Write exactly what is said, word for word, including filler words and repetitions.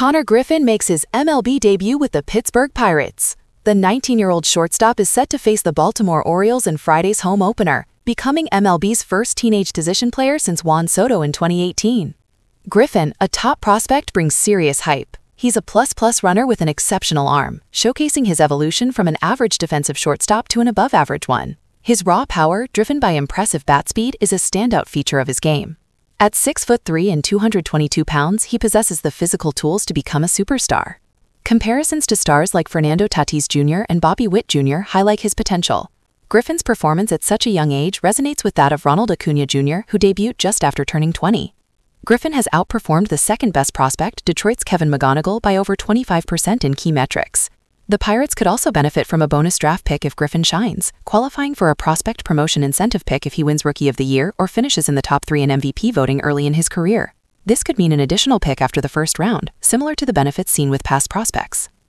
Connor Griffin makes his M L B debut with the Pittsburgh Pirates. The nineteen-year-old shortstop is set to face the Baltimore Orioles in Friday's home opener, becoming M L B's first teenage position player since Juan Soto in twenty eighteen. Griffin, a top prospect, brings serious hype. He's a plus-plus runner with an exceptional arm, showcasing his evolution from an average defensive shortstop to an above-average one. His raw power, driven by impressive bat speed, is a standout feature of his game. At six foot three and two hundred twenty-two pounds, he possesses the physical tools to become a superstar. Comparisons to stars like Fernando Tatis Junior and Bobby Witt Junior highlight his potential. Griffin's performance at such a young age resonates with that of Ronald Acuna Junior, who debuted just after turning twenty. Griffin has outperformed the second-best prospect, Detroit's Kevin McGonigal, by over twenty-five percent in key metrics. The Pirates could also benefit from a bonus draft pick if Griffin shines, qualifying for a prospect promotion incentive pick if he wins Rookie of the Year or finishes in the top three in M V P voting early in his career. This could mean an additional pick after the first round, similar to the benefits seen with past prospects.